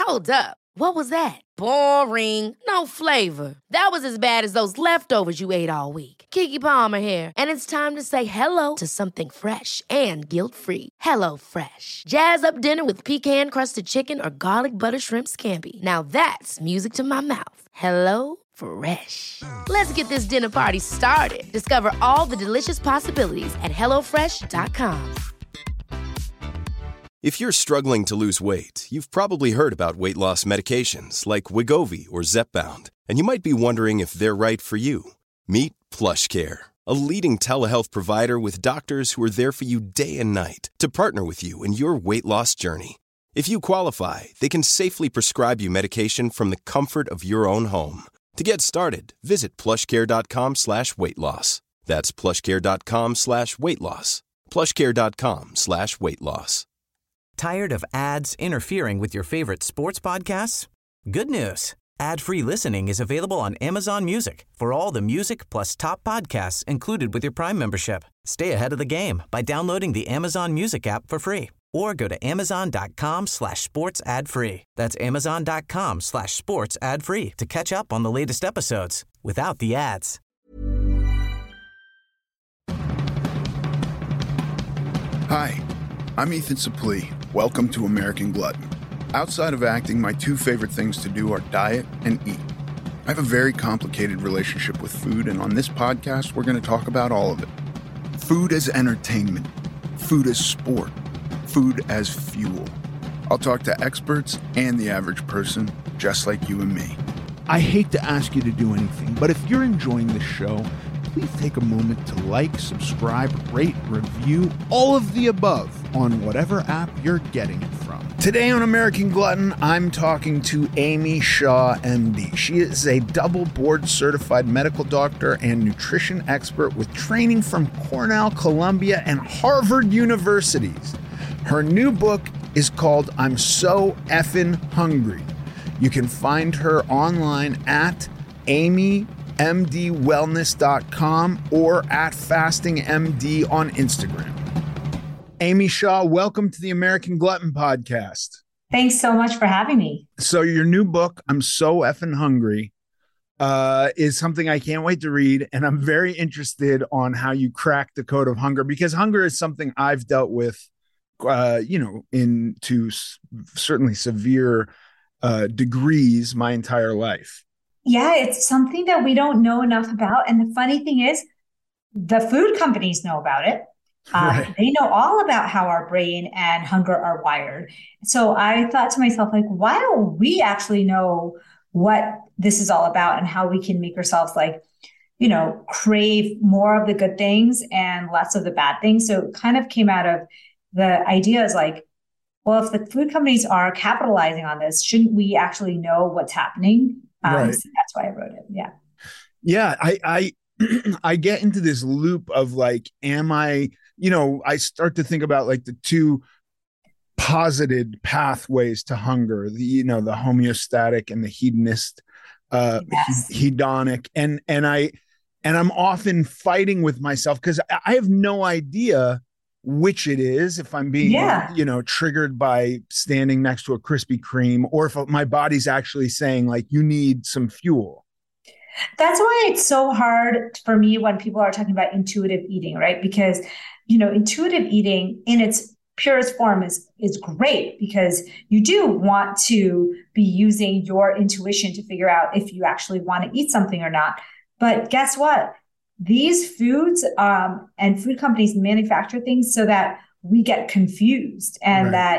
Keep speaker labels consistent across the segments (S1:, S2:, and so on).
S1: Hold up. What was that? Boring. No flavor. That was as bad as those leftovers you ate all week. Keke Palmer here, and it's time to say hello to something fresh and guilt-free. Hello Fresh. Jazz up dinner with pecan-crusted chicken or garlic butter shrimp scampi. Now that's music to my mouth. Hello Fresh. Let's get this dinner party started. Discover all the delicious possibilities at hellofresh.com.
S2: If you're struggling to lose weight, you've probably heard about weight loss medications like Wegovy or Zepbound, and you might be wondering if they're right for you. Meet PlushCare, a leading telehealth provider with doctors who are there for you day and night to partner with you in your weight loss journey. If you qualify, they can safely prescribe you medication from the comfort of your own home. To get started, visit plushcare.com/weight-loss. That's plushcare.com/weight-loss. plushcare.com/weight-loss.
S3: Tired of ads interfering with your favorite sports podcasts? Good news. Ad-free listening is available on Amazon Music for all the music plus top podcasts included with your Prime membership. Stay ahead of the game by downloading the Amazon Music app for free or go to amazon.com/sports ad free. That's amazon.com/sports ad free to catch up on the latest episodes without the ads.
S4: Hi, I'm Ethan Suplee. Welcome to American Glutton. Outside of acting, my two favorite things to do are diet and eat. I have a very complicated relationship with food, and on this podcast, we're going to talk about all of it. Food as entertainment, food as sport, food as fuel. I'll talk to experts and the average person, just like you and me.
S5: I hate to ask you to do anything, but if you're enjoying this show, please take a moment to like, subscribe, rate, review, all of the above on whatever app you're getting it from. Today on American Glutton, I'm talking to Amy Shah, MD. She is a double board certified medical doctor and nutrition expert with training from Cornell, Columbia, and Harvard universities. Her new book is called I'm So Effin' Hungry. You can find her online at amymdwellness.com or at fastingmd on Instagram. Amy Shah, welcome to the American Glutton Podcast.
S6: Thanks so much for having me.
S5: So your new book, I'm So Effin' Hungry, is something I can't wait to read. And I'm very interested on how you crack the code of hunger, because hunger is something I've dealt with, into certainly severe degrees my entire life.
S6: Yeah, it's something that we don't know enough about. And the funny thing is, the food companies know about it.
S5: Right.
S6: They know all about how our brain and hunger are wired. So I thought to myself, like, why don't we actually know what this is all about and how we can make ourselves crave more of the good things and less of the bad things. So it kind of came out of the idea is like, well, if the food companies are capitalizing on this, shouldn't we actually know what's happening?
S5: Right.
S6: So that's why I wrote it. Yeah.
S5: Yeah. I get into this loop of like, I start to think about like the two posited pathways to hunger, the homeostatic and the hedonist,
S6: Yes.
S5: hedonic. And I'm often fighting with myself because I have no idea which it is, if I'm being, triggered by standing next to a Krispy Kreme, or if my body's actually saying like, you need some fuel.
S6: That's why it's so hard for me when people are talking about intuitive eating, right? Because, intuitive eating in its purest form is great, because you do want to be using your intuition to figure out if you actually want to eat something or not. But guess what? These foods and food companies manufacture things so that we get confused, and
S5: Right.
S6: that,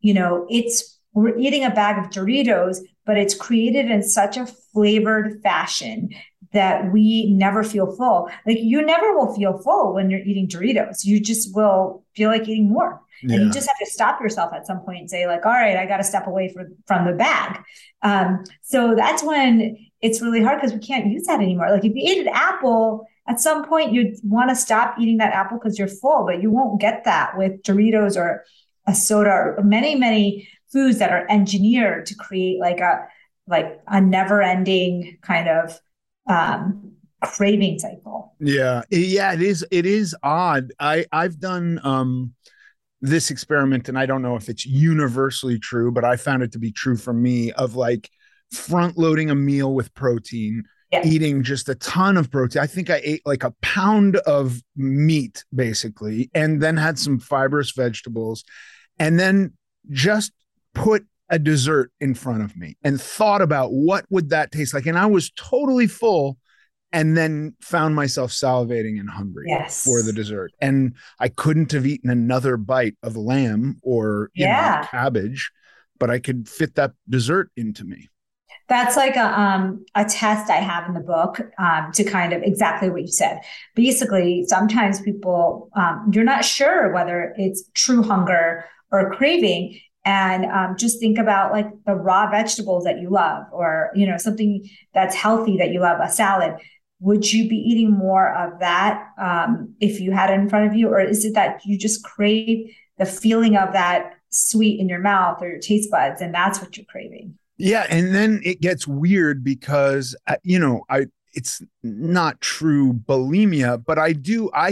S6: we're eating a bag of Doritos, but it's created in such a flavored fashion that we never feel full. Like, you never will feel full when you're eating Doritos. You just will feel like eating more.
S5: Yeah.
S6: And you just have to stop yourself at some point and say like, all right, I got to step away from the bag. So that's when it's really hard, because we can't use that anymore. Like, if you ate an apple, at some point you'd want to stop eating that apple because you're full, but you won't get that with Doritos or a soda or many, many foods that are engineered to create like a never ending kind of craving cycle.
S5: Yeah. It is odd. I've done, this experiment, and I don't know if it's universally true, but I found it to be true for me, of like front loading a meal with protein, eating just a ton of protein. I think I ate like a pound of meat basically, and then had some fibrous vegetables, and then just put a dessert in front of me and thought about what would that taste like. And I was totally full, and then found myself salivating and hungry for the dessert. And I couldn't have eaten another bite of lamb or you know, cabbage, but I could fit that dessert into me.
S6: That's like a test I have in the book to kind of exactly what you said. Basically, sometimes people, you're not sure whether it's true hunger or craving. And just think about like the raw vegetables that you love, or, you know, something that's healthy that you love, a salad. Would you be eating more of that if you had it in front of you? Or is it that you just crave the feeling of that sweet in your mouth or your taste buds, and that's what you're craving?
S5: Yeah. And then it gets weird because, you know, it's not true bulimia, but I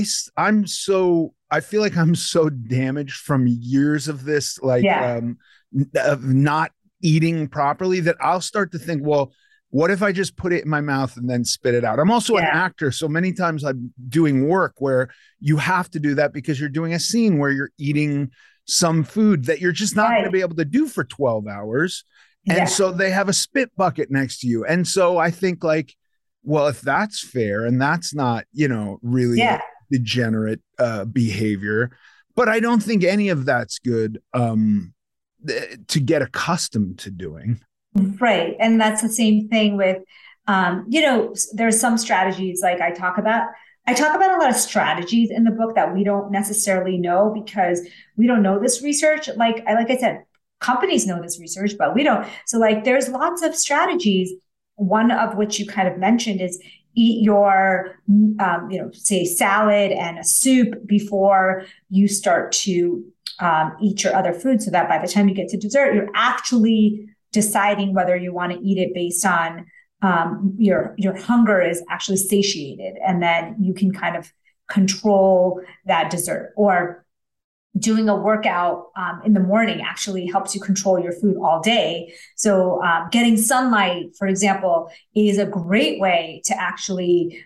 S5: feel like I'm so damaged from years of this, like of not eating properly, that I'll start to think, well, what if I just put it in my mouth and then spit it out? I'm also an actor. So many times I'm doing work where you have to do that because you're doing a scene where you're eating some food that you're just not going to be able to do for 12 hours. And so they have a spit bucket next to you. And so I think like, well, if that's fair and that's not, you know, really degenerate behavior, but I don't think any of that's good to get accustomed to doing.
S6: Right. And that's the same thing with, you know, there's some strategies like I talk about a lot of strategies in the book that we don't necessarily know because we don't know this research. Like I said, companies know this research, but we don't. So like, there's lots of strategies. One of which you kind of mentioned is eat your, you know, say salad and a soup before you start to eat your other food, so that by the time you get to dessert, you're actually deciding whether you want to eat it based on your hunger is actually satiated, and then you can kind of control that dessert. Or doing a workout in the morning actually helps you control your food all day. So getting sunlight, for example, is a great way to actually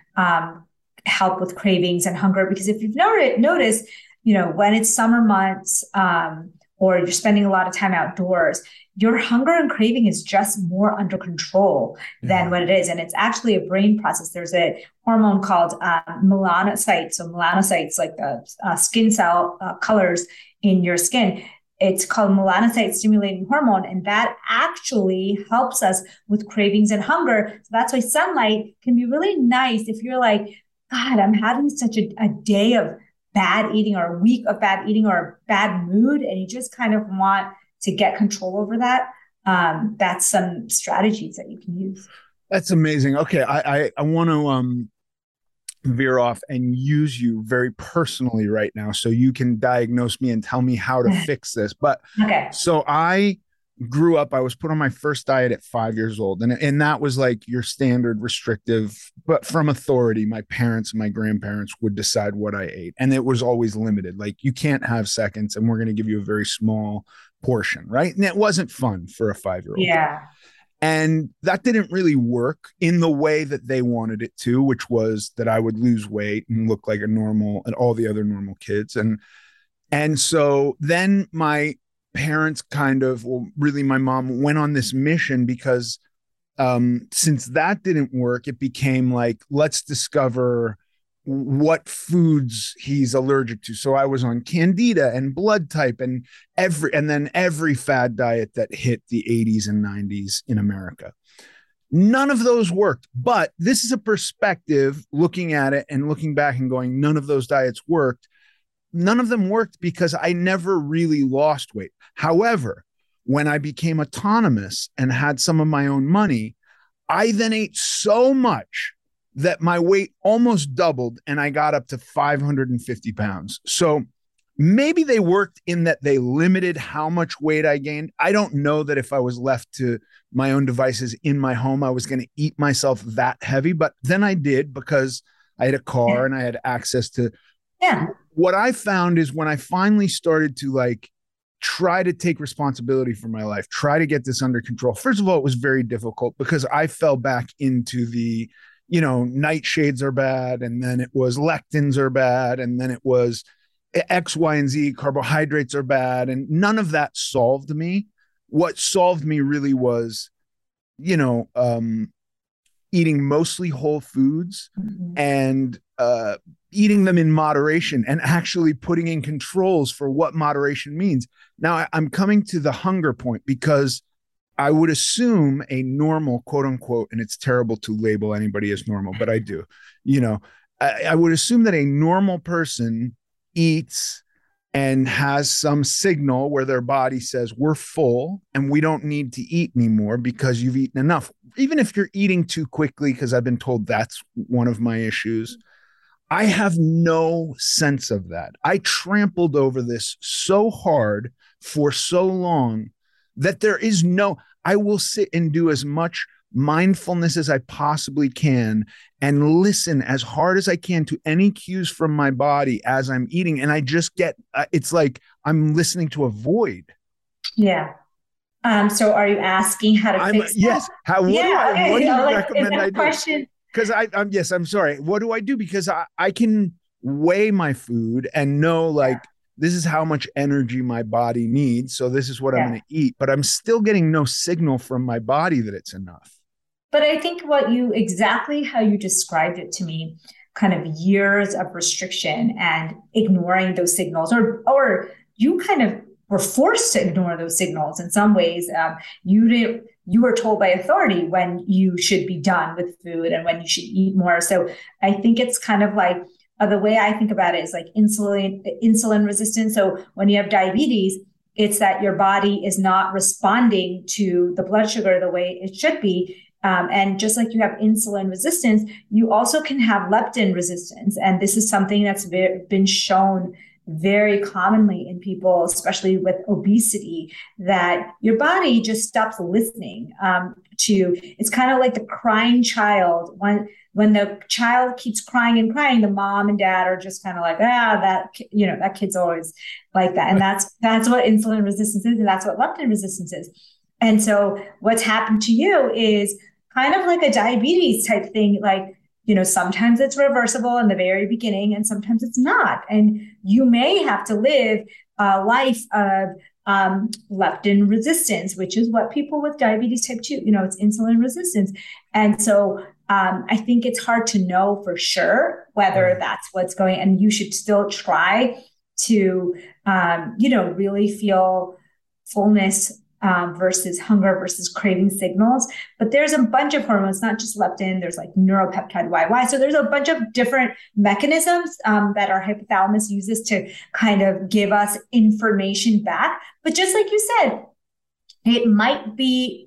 S6: help with cravings and hunger. Because if you've noticed, you know, when it's summer months or you're spending a lot of time outdoors, your hunger and craving is just more under control than what it is. And it's actually a brain process. There's a hormone called melanocytes. So melanocytes, like the skin cell colors in your skin, it's called melanocyte stimulating hormone. And that actually helps us with cravings and hunger. So that's why sunlight can be really nice if you're like, God, I'm having such a day of bad eating or a week of bad eating or a bad mood, and you just kind of want to get control over that. That's some strategies that you can use.
S5: That's amazing. Okay. I want to veer off and use you very personally right now, so you can diagnose me and tell me how to fix this. But so I grew up, I was put on my first diet at 5 years old. And that was like your standard restrictive, but from authority. My parents and my grandparents would decide what I ate. And it was always limited. Like, you can't have seconds, and we're going to give you a very small portion. Right. And it wasn't fun for a 5-year-old. Yeah. And that didn't really work in the way that they wanted it to, which was that I would lose weight and look like a normal and all the other normal kids. And so then my parents really my mom went on this mission because since that didn't work, it became like, let's discover what foods he's allergic to. So I was on Candida and blood type and then every fad diet that hit the 80s and 90s in America. None of those worked, but this is a perspective looking at it and looking back and going, none of those diets worked. None of them worked because I never really lost weight. However, when I became autonomous and had some of my own money, I then ate so much that my weight almost doubled and I got up to 550 pounds. So maybe they worked in that they limited how much weight I gained. I don't know that if I was left to my own devices in my home, I was going to eat myself that heavy, but then I did because I had a car and I had access to
S6: Yeah.
S5: What I found is when I finally started to like try to take responsibility for my life, try to get this under control. First of all, it was very difficult because I fell back into the, nightshades are bad. And then it was lectins are bad. And then it was X, Y, and Z, carbohydrates are bad. And none of that solved me. What solved me really was, eating mostly whole foods and eating them in moderation and actually putting in controls for what moderation means. Now I'm coming to the hunger point because I would assume a normal, quote unquote, and it's terrible to label anybody as normal, but I do, I would assume that a normal person eats and has some signal where their body says we're full and we don't need to eat anymore because you've eaten enough. Even if you're eating too quickly, because I've been told that's one of my issues. I have no sense of that. I trampled over this so hard for so long that I will sit and do as much mindfulness as I possibly can and listen as hard as I can to any cues from my body as I'm eating. And I just get, it's like I'm listening to a void.
S6: Yeah. So are you asking how to fix that?
S5: Yes. What do you recommend I do?
S6: Question.
S5: Because I'm sorry. What do I do? Because I can weigh my food and know this is how much energy my body needs. So this is what I'm going to eat, but I'm still getting no signal from my body that it's enough.
S6: But I think exactly how you described it to me, kind of years of restriction and ignoring those signals, or you kind of were forced to ignore those signals in some ways. You were told by authority when you should be done with food and when you should eat more. So I think it's kind of like the way I think about it is like insulin resistance. So when you have diabetes, it's that your body is not responding to the blood sugar the way it should be. And just like you have insulin resistance, you also can have leptin resistance. And this is something that's been shown very commonly in people, especially with obesity, that your body just stops listening it's kind of like the crying child. When the child keeps crying and crying, the mom and dad are just kind of like, that kid's always like that. And that's what insulin resistance is. And that's what leptin resistance is. And so what's happened to you is kind of like a diabetes type thing. Like, sometimes it's reversible in the very beginning and sometimes it's not. And you may have to live a life of leptin resistance, which is what people with diabetes type 2, it's insulin resistance. And so I think it's hard to know for sure whether that's what's going, and you should still try to, really feel fullness versus hunger versus craving signals. But there's a bunch of hormones, not just leptin, there's like neuropeptide YY. So there's a bunch of different mechanisms that our hypothalamus uses to kind of give us information back. But just like you said, it might be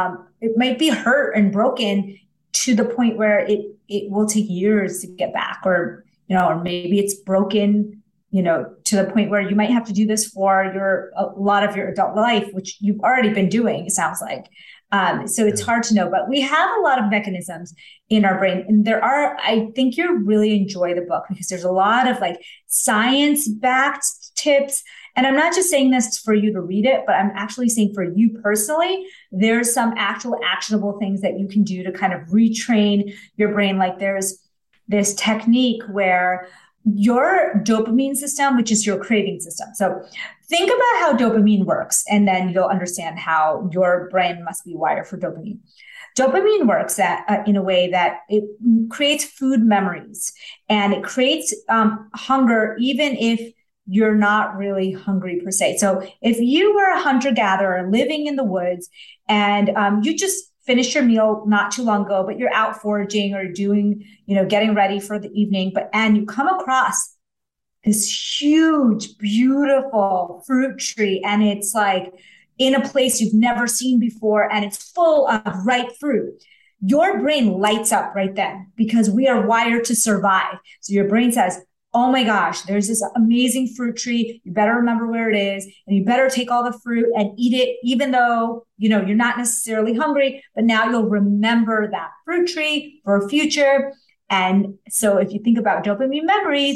S6: hurt and broken to the point where it will take years to get back, or maybe it's broken to the point where you might have to do this for a lot of your adult life, which you've already been doing, it sounds like. So it's hard to know, but we have a lot of mechanisms in our brain. And I think you'll really enjoy the book because there's a lot of like science-backed tips. And I'm not just saying this for you to read it, but I'm actually saying for you personally, there's some actual actionable things that you can do to kind of retrain your brain. Like there's this technique where your dopamine system, which is your craving system. So think about how dopamine works, and then you'll understand how your brain must be wired for dopamine. Dopamine works in a way that it creates food memories, and it creates hunger even if you're not really hungry per se. So if you were a hunter-gatherer living in the woods and you just finished your meal not too long ago, but you're out foraging or doing, getting ready for the evening, and you come across this huge, beautiful fruit tree, and it's like in a place you've never seen before, and it's full of ripe fruit. Your brain lights up right then because we are wired to survive. So your brain says, oh my gosh, there's this amazing fruit tree. You better remember where it is, and you better take all the fruit and eat it, even though, you're not necessarily hungry, but now you'll remember that fruit tree for future. And so if you think about dopamine memories,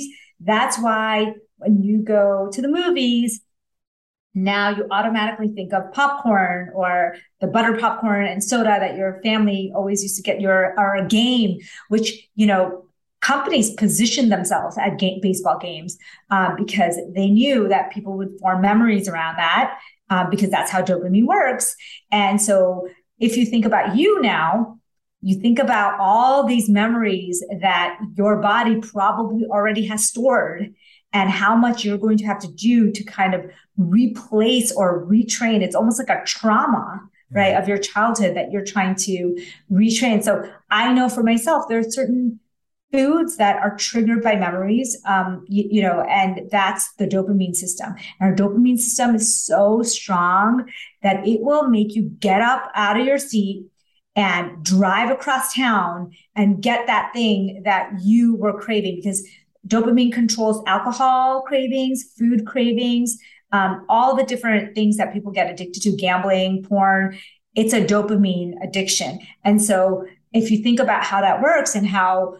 S6: That's why when you go to the movies, now you automatically think of popcorn or the buttered popcorn and soda that your family always used to get, or a game, which, companies positioned themselves at baseball games because they knew that people would form memories around that because that's how dopamine works. And so if you think about you now, you think about all these memories that your body probably already has stored and how much you're going to have to do to kind of replace or retrain. It's almost like a trauma, right, of your childhood that you're trying to retrain. So I know for myself, there are certain foods that are triggered by memories, and that's the dopamine system. And our dopamine system is so strong that it will make you get up out of your seat and drive across town and get that thing that you were craving, because dopamine controls alcohol cravings, food cravings, all the different things that people get addicted to, gambling, porn. It's a dopamine addiction. And so if you think about how that works and how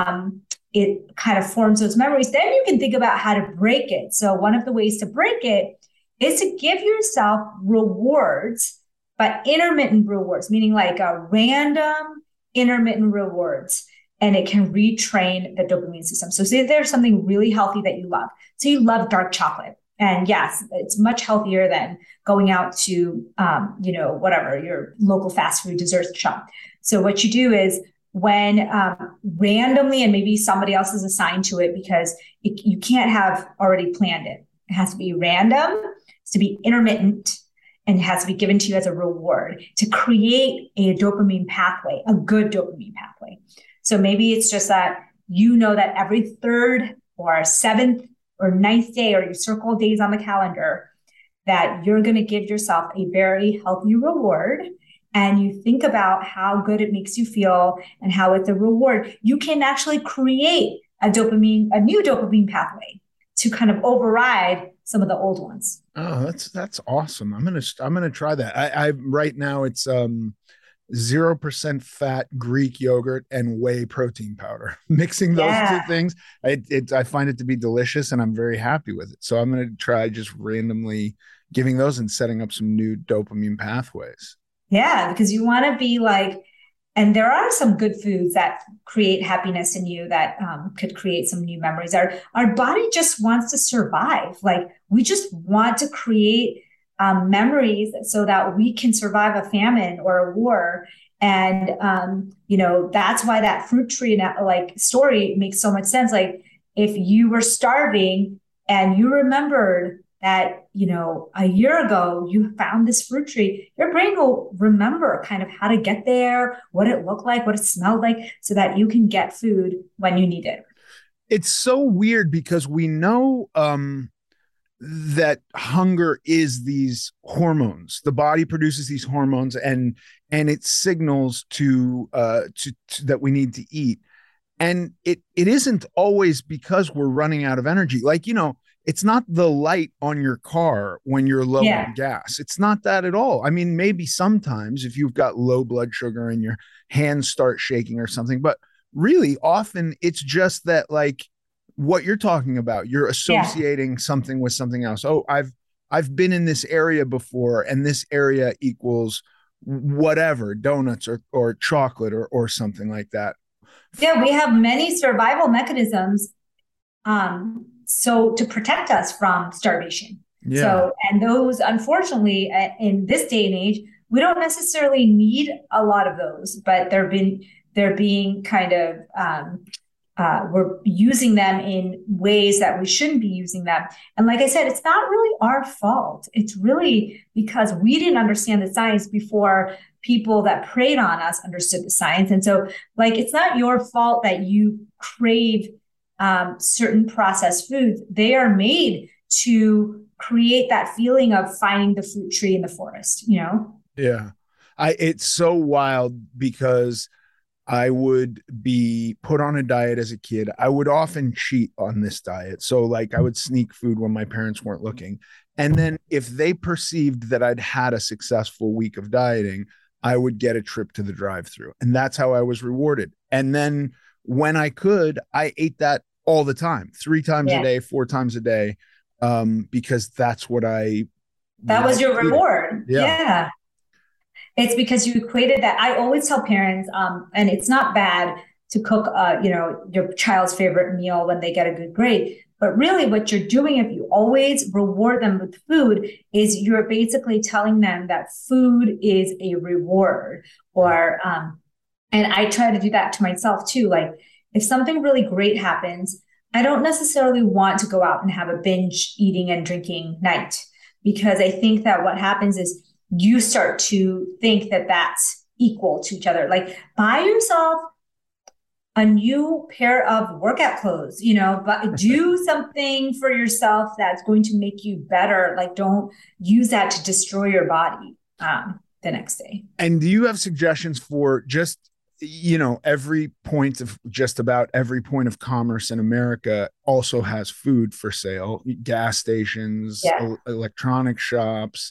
S6: it kind of forms those memories, then you can think about how to break it. So one of the ways to break it is to give yourself rewards, but intermittent rewards, meaning like a random intermittent rewards, and it can retrain the dopamine system. So say there's something really healthy that you love. So you love dark chocolate. And yes, it's much healthier than going out to, whatever, your local fast food dessert shop. So what you do is when randomly, and maybe somebody else is assigned to it because you can't have already planned it. It has to be random, it's to be intermittent, and it has to be given to you as a reward to create a dopamine pathway, a good dopamine pathway. So maybe it's just that that every third or seventh or ninth day, or you circle days on the calendar, that you're going to give yourself a very healthy reward. And you think about how good it makes you feel and how it's a reward. You can actually create a new dopamine pathway to kind of override some of the old ones.
S5: Oh, that's awesome. I'm gonna try that. I right now it's 0% fat Greek yogurt and whey protein powder. Mixing those two things, I find it to be delicious, and I'm very happy with it. So I'm gonna try just randomly giving those and setting up some new dopamine pathways.
S6: Yeah, because you want to be like, and there are some good foods that create happiness in you that could create some new memories. Our body just wants to survive. Like we just want to create memories so that we can survive a famine or a war. And, that's why that fruit tree story makes so much sense. Like if you were starving and you remembered that, a year ago you found this fruit tree, your brain will remember kind of how to get there, what it looked like, what it smelled like, so that you can get food when you need it.
S5: It's so weird because we know that hunger is these hormones. The body produces these hormones and it signals to that we need to eat. And it isn't always because we're running out of energy. Like, it's not the light on your car when you're low on gas. It's not that at all. I mean, maybe sometimes if you've got low blood sugar and your hands start shaking or something, but really often it's just that, like what you're talking about, you're associating something with something else. Oh, I've been in this area before, and this area equals whatever, donuts or chocolate or something like that.
S6: Yeah, we have many survival mechanisms. So to protect us from starvation. Yeah. So, and those, unfortunately, in this day and age, we don't necessarily need a lot of those, but they're being kind of, we're using them in ways that we shouldn't be using them. And like I said, it's not really our fault. It's really because we didn't understand the science before people that preyed on us understood the science. And so, it's not your fault that you crave certain processed foods. They are made to create that feeling of finding the fruit tree in the forest,
S5: Yeah. It's so wild because I would be put on a diet as a kid. I would often cheat on this diet. So I would sneak food when my parents weren't looking. And then if they perceived that I'd had a successful week of dieting, I would get a trip to the drive-thru. And that's how I was rewarded. And then when I could, I ate that all the time, 3 times a
S6: Yeah.
S5: day, 4 times a day, because that's what
S6: That was your reward.
S5: Yeah.
S6: Yeah. It's because you equated that. I always tell parents, and it's not bad to cook, your child's favorite meal when they get a good grade. But really what you're doing, if you always reward them with food, is you're basically telling them that food is a reward. Or, and I try to do that to myself too. Like if something really great happens, I don't necessarily want to go out and have a binge eating and drinking night, because I think that what happens is you start to think that that's equal to each other. Like buy yourself a new pair of workout clothes, but do something for yourself that's going to make you better. Like don't use that to destroy your body the next day.
S5: And do you have suggestions for just, every point of just about every point of commerce in America also has food for sale, gas stations, electronic shops,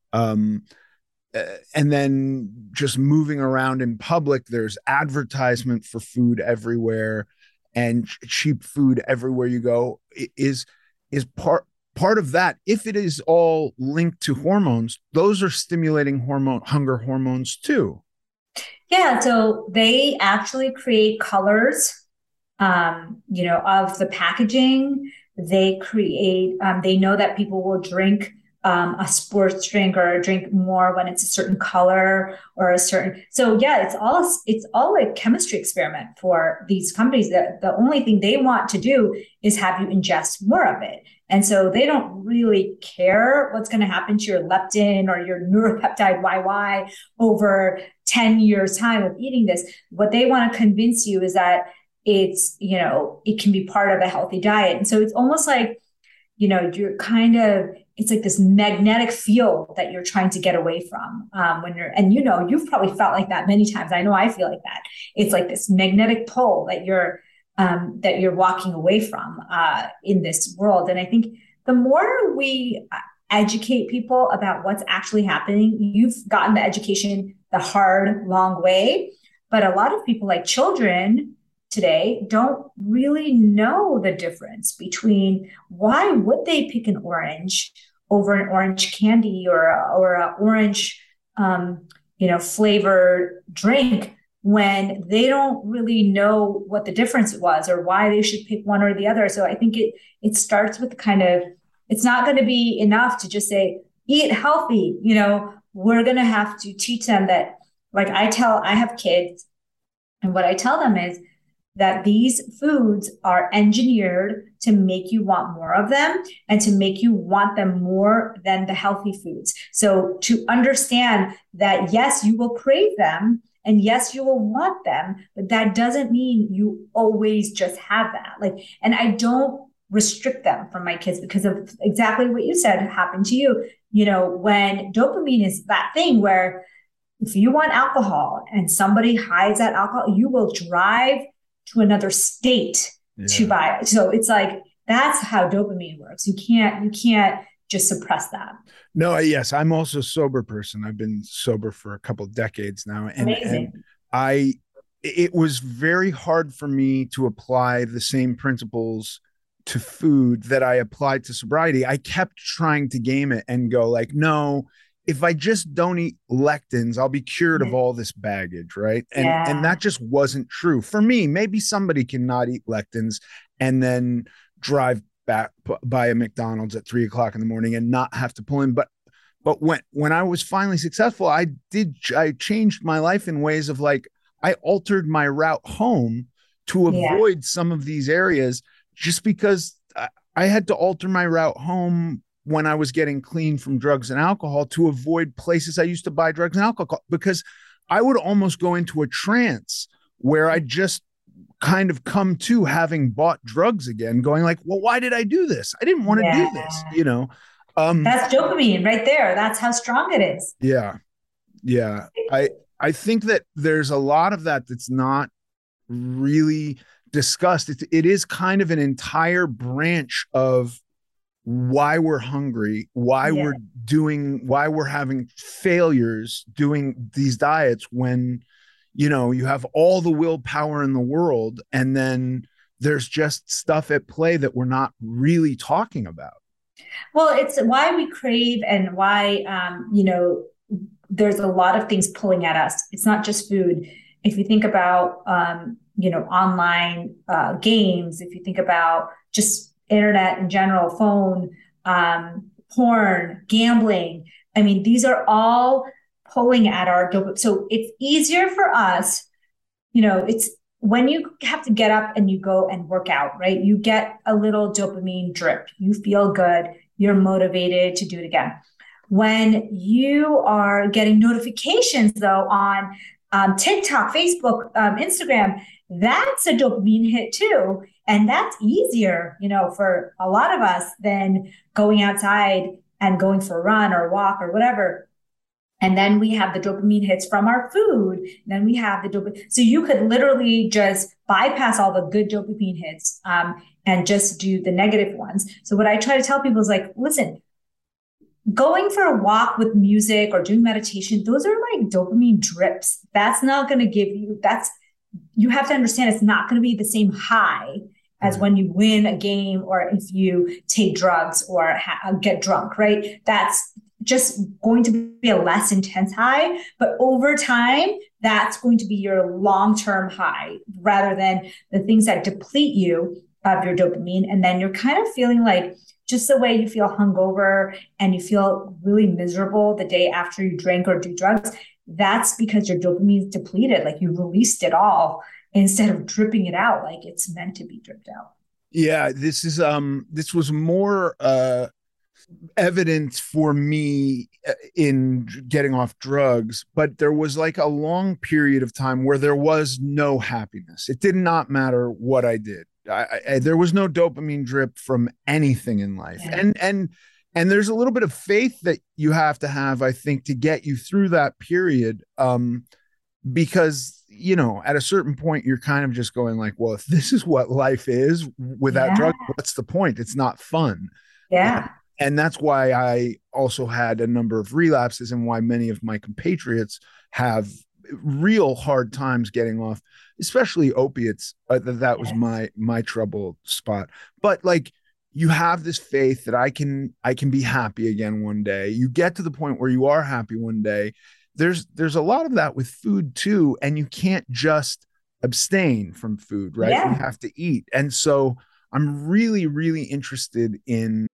S5: and then just moving around in public, there's advertisement for food everywhere and cheap food everywhere you go. Is part of that, if it is all linked to hormones, those are stimulating hunger hormones too.
S6: Yeah, so they actually create colors, of the packaging. They create, they know that people will drink a sports drink or drink more when it's a certain color or a certain. So yeah, it's all a chemistry experiment for these companies. That the only thing they want to do is have you ingest more of it. And so they don't really care what's going to happen to your leptin or your neuropeptide YY over 10 years time of eating this. What they want to convince you is that it's, it can be part of a healthy diet. And so it's almost like, you're kind of, it's like this magnetic field that you're trying to get away from when you're, and you've probably felt like that many times. I know I feel like that. It's like this magnetic pull that you're walking away from in this world. And I think the more we educate people about what's actually happening, you've gotten the education the hard, long way. But a lot of people, like children today, don't really know the difference between why would they pick an orange over an orange candy or a orange, flavored drink, when they don't really know what the difference was or why they should pick one or the other. So I think it starts with it's not going to be enough to just say, eat healthy. We're going to have to teach them that, like I have kids, and what I tell them is that these foods are engineered to make you want more of them and to make you want them more than the healthy foods. So to understand that, yes, you will crave them, and yes, you will want them, but that doesn't mean you always just have that. And I don't restrict them from my kids because of exactly what you said happened to you. When dopamine is that thing where if you want alcohol and somebody hides that alcohol, you will drive to another state to buy it. So it's like, that's how dopamine works. You can't just suppress that.
S5: No, yes. I'm also a sober person. I've been sober for a couple of decades now. And it was very hard for me to apply the same principles to food that I applied to sobriety. I kept trying to game it and go like, no, if I just don't eat lectins, I'll be cured of all this baggage, right? And that just wasn't true. For me, maybe somebody can not eat lectins and then drive back by a McDonald's at 3:00 in the morning and not have to pull in. But when I was finally successful, I changed my life in ways of like, I altered my route home to avoid some of these areas just because I had to alter my route home when I was getting clean from drugs and alcohol to avoid places I used to buy drugs and alcohol, because I would almost go into a trance where I just kind of come to having bought drugs again, going like, well, why did I do this? I didn't want to do this,
S6: That's dopamine right there. That's how strong it is.
S5: Yeah. Yeah. I think that there's a lot of that's not really discussed. It is kind of an entire branch of why we're hungry, why we're having failures doing these diets when, you have all the willpower in the world, and then there's just stuff at play that we're not really talking about.
S6: Well, it's why we crave and why, there's a lot of things pulling at us. It's not just food. If you think about, online games, if you think about just internet in general, phone, porn, gambling, I mean, these are all pulling at our dopamine. So it's easier for us, it's when you have to get up and you go and work out, right? You get a little dopamine drip. You feel good. You're motivated to do it again. When you are getting notifications, though, on TikTok, Facebook, Instagram, that's a dopamine hit too. And that's easier, for a lot of us than going outside and going for a run or a walk or whatever. And then we have the dopamine hits from our food. And then we have the dopamine. So you could literally just bypass all the good dopamine hits and just do the negative ones. So what I try to tell people is like, listen, going for a walk with music or doing meditation, those are like dopamine drips. That's not going to give you, you have to understand it's not going to be the same high as when you win a game or if you take drugs or get drunk, right? That's just going to be a less intense high, but over time, that's going to be your long-term high rather than the things that deplete you of your dopamine. And then you're kind of feeling like just the way you feel hungover and you feel really miserable the day after you drink or do drugs. That's because your dopamine is depleted. Like you released it all instead of dripping it out like it's meant to be dripped out.
S5: Yeah, this was more evidence for me in getting off drugs, but there was like a long period of time where there was no happiness. It did not matter what I did. There was no dopamine drip from anything in life. Yeah. And there's a little bit of faith that you have to have, I think, to get you through that period. Because, at a certain point, you're kind of just going like, well, if this is what life is without drugs, what's the point? It's not fun.
S6: Yeah.
S5: And that's why I also had a number of relapses and why many of my compatriots have real hard times getting off, especially opiates. That was my trouble spot. But like, you have this faith that I can be happy again one day. You get to the point where you are happy one day. There's a lot of that with food too. And you can't just abstain from food, right?
S6: Yeah.
S5: You have to eat. And so I'm really, really interested in.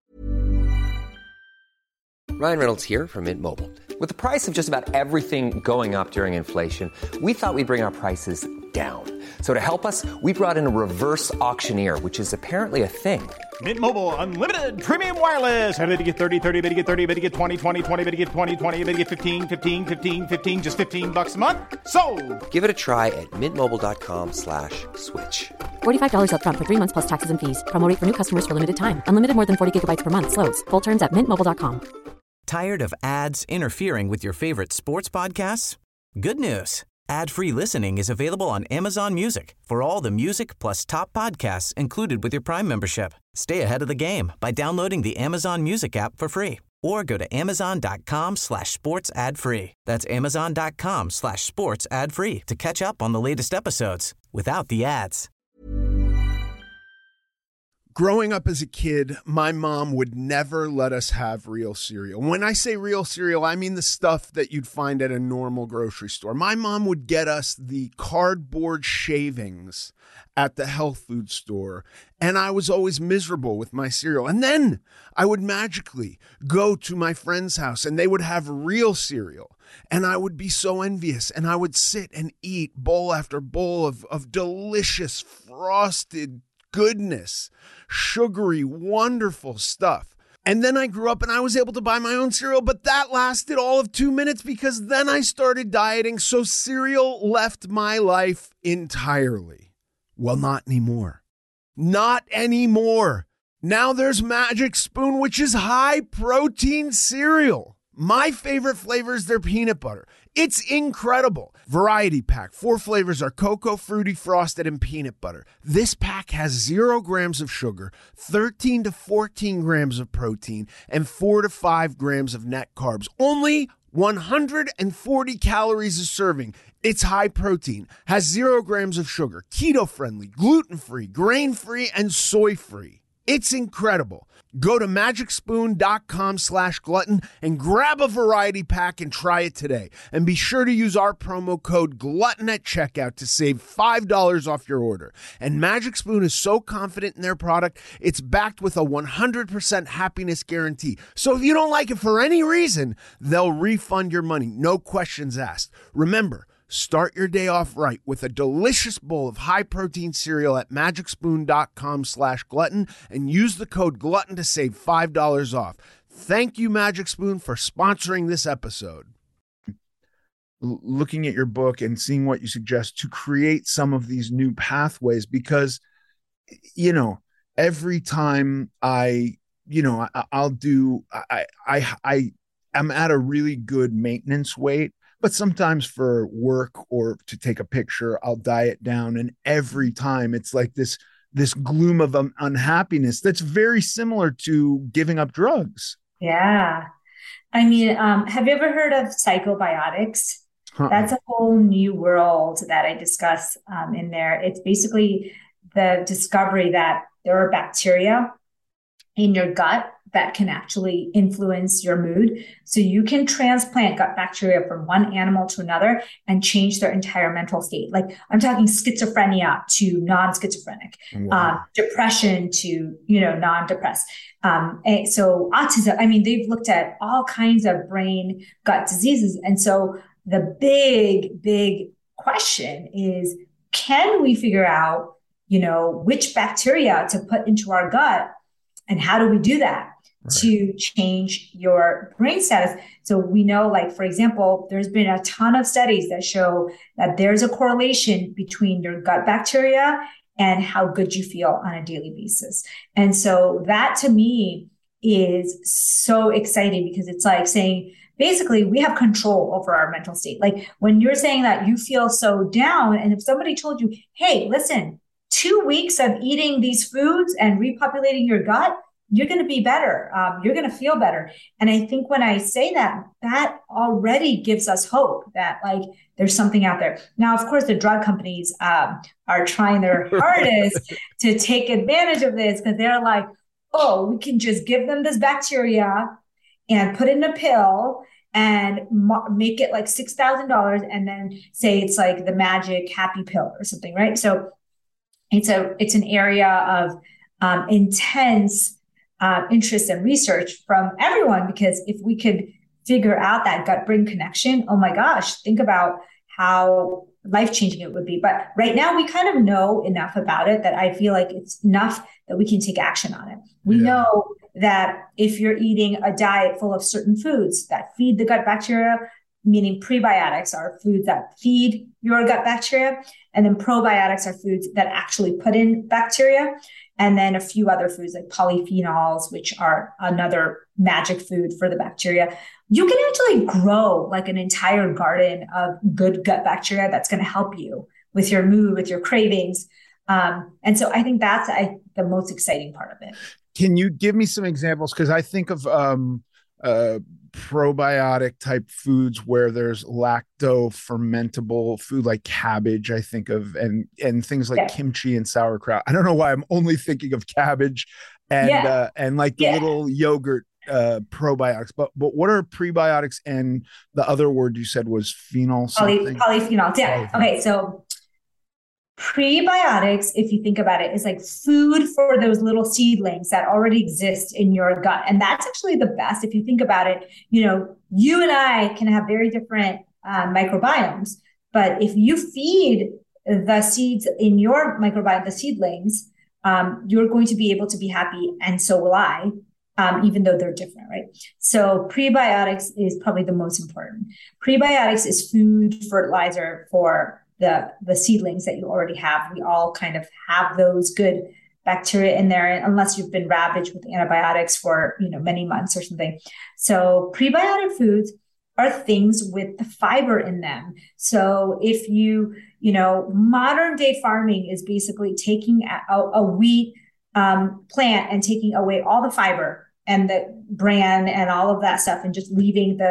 S7: Ryan Reynolds here from Mint Mobile. With the price of just about everything going up during inflation, we thought we'd bring our prices down. So to help us, we brought in a reverse auctioneer, which is apparently a thing.
S8: Mint Mobile Unlimited Premium Wireless. How to get 30, 30, bit to get 30, bit to get 20, 20, 20, bit to get 20, 20, bit to get 15, 15, 15, 15, just $15 a month? Sold!
S7: Give it a try at mintmobile.com/switch.
S9: $45 up front for 3 months plus taxes and fees. Promo rate for new customers for limited time. Unlimited more than 40 gigabytes per month. Slows full terms at mintmobile.com.
S3: Tired of ads interfering with your favorite sports podcasts? Good news. Ad-free listening is available on Amazon Music for all the music plus top podcasts included with your Prime membership. Stay ahead of the game by downloading the Amazon Music app for free or go to amazon.com/sports ad free. That's amazon.com/sports ad free to catch up on the latest episodes without the ads.
S5: Growing up as a kid, my mom would never let us have real cereal. When I say real cereal, I mean the stuff that you'd find at a normal grocery store. My mom would get us the cardboard shavings at the health food store, and I was always miserable with my cereal. And then I would magically go to my friend's house, and they would have real cereal, and I would be so envious, and I would sit and eat bowl after bowl of delicious frosted goodness, sugary, wonderful stuff. And then I grew up and I was able to buy my own cereal, but that lasted all of 2 minutes because then I started dieting. So cereal left my life entirely. Well, not anymore. Not anymore. Now there's Magic Spoon, which is high protein cereal. My favorite flavor is their peanut butter. It's incredible. Variety pack. 4 flavors are cocoa, fruity, frosted, and peanut butter. This pack has 0 grams of sugar, 13 to 14 grams of protein, and 4 to 5 grams of net carbs. Only 140 calories a serving. It's high protein, has 0 grams of sugar, keto-friendly, gluten-free, grain-free, and soy-free. It's incredible. Go to magicspoon.com/glutton and grab a variety pack and try it today. And be sure to use our promo code GLUTTON at checkout to save $5 off your order. And Magic Spoon is so confident in their product, it's backed with a 100% happiness guarantee. So if you don't like it for any reason, they'll refund your money, no questions asked. Remember, start your day off right with a delicious bowl of high-protein cereal at magicspoon.com/glutton and use the code GLUTTON to save $5 off. Thank you, Magic Spoon, for sponsoring this episode. Looking at your book and seeing what you suggest to create some of these new pathways, because, every time I'm at a really good maintenance weight, but sometimes for work or to take a picture, I'll diet down. And every time it's like this gloom of unhappiness that's very similar to giving up drugs.
S6: Yeah. I mean, have you ever heard of psychobiotics? That's a whole new world that I discuss in there. It's basically the discovery that there are bacteria in your gut that can actually influence your mood. So you can transplant gut bacteria from one animal to another and change their entire mental state. Like I'm talking schizophrenia to non-schizophrenic, depression to, non-depressed. So autism, I mean, they've looked at all kinds of brain gut diseases. And so the big question is, can we figure out, which bacteria to put into our gut? And how do we do that to change your brain status? So we know, like, for example, there's been a ton of studies that show that there's a correlation between your gut bacteria and how good you feel on a daily basis. And so that to me is so exciting, because it's like saying, basically, we have control over our mental state. Like when you're saying that you feel so down, and if somebody told you, hey, listen, 2 weeks of eating these foods and repopulating your gut, you're going to be better. You're going to feel better. And I think when I say that, that already gives us hope that like there's something out there. Now, of course, the drug companies are trying their hardest to take advantage of this, because they're like, oh, we can just give them this bacteria and put it in a pill and make it like $6,000 and then say it's like the magic happy pill or something, right? So it's an area of intense interest and research from everyone, because if we could figure out that gut-brain connection, oh my gosh, think about how life-changing it would be. But right now we kind of know enough about it that I feel like it's enough that we can take action on it. We know that if you're eating a diet full of certain foods that feed the gut bacteria, meaning prebiotics are foods that feed your gut bacteria, and then probiotics are foods that actually put in bacteria, and then a few other foods like polyphenols, which are another magic food for the bacteria. You can actually grow like an entire garden of good gut bacteria that's going to help you with your mood, with your cravings. And so I think that's the most exciting part of it.
S5: Can you give me some examples? Because I think of probiotic type foods where there's lacto fermentable food like cabbage, I think of, and things like kimchi and sauerkraut. I don't know why I'm only thinking of cabbage and like the little yogurt probiotics, but what are prebiotics, and the other word you said was phenol something?
S6: Polyphenols. Yeah. Okay. So prebiotics, if you think about it, is like food for those little seedlings that already exist in your gut. And that's actually the best. If you think about it, you and I can have very different microbiomes, but if you feed the seeds in your microbiome, the seedlings, you're going to be able to be happy. And so will I, even though they're different, right? So prebiotics is probably the most important. Prebiotics is food fertilizer for the seedlings that you already have. We all kind of have those good bacteria in there, unless you've been ravaged with antibiotics for many months or something. So prebiotic foods are things with the fiber in them. So if modern day farming is basically taking a wheat plant and taking away all the fiber and the bran and all of that stuff, and just leaving the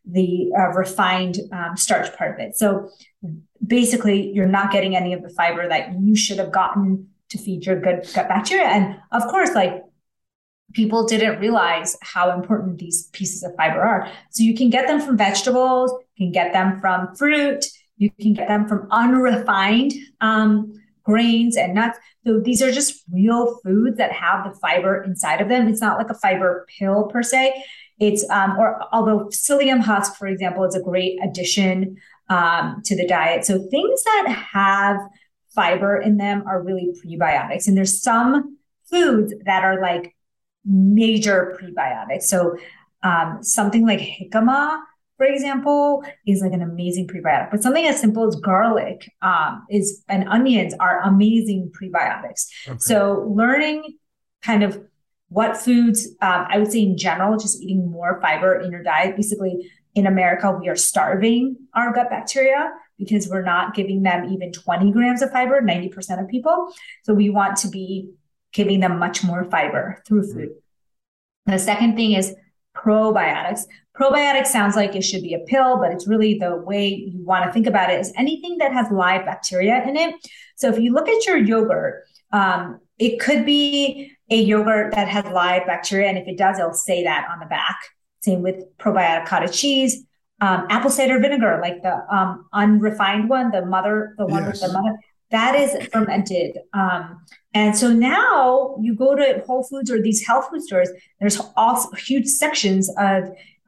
S6: refined starch part of it. So basically, you're not getting any of the fiber that you should have gotten to feed your good gut bacteria. And of course, like, people didn't realize how important these pieces of fiber are. So you can get them from vegetables, you can get them from fruit, you can get them from unrefined grains and nuts. So these are just real foods that have the fiber inside of them. It's not like a fiber pill per se. It's although psyllium husk, for example, is a great addition to the diet. So things that have fiber in them are really prebiotics. And there's some foods that are like major prebiotics. So something like jicama, for example, is like an amazing prebiotic. But something as simple as garlic and onions are amazing prebiotics. Okay. So learning kind of what foods, I would say in general, just eating more fiber in your diet. Basically, in America, we are starving our gut bacteria because we're not giving them even 20 grams of fiber, 90% of people. So we want to be giving them much more fiber through food. The second thing is probiotics. Probiotics sounds like it should be a pill, but it's really the way you want to think about it is anything that has live bacteria in it. So if you look at your yogurt, it could be a yogurt that has live bacteria. And if it does, it'll say that on the back. Same with probiotic cottage cheese, apple cider vinegar, like the unrefined one, the one with the mother. That is fermented. And so now you go to Whole Foods or these health food stores, there's also huge sections of,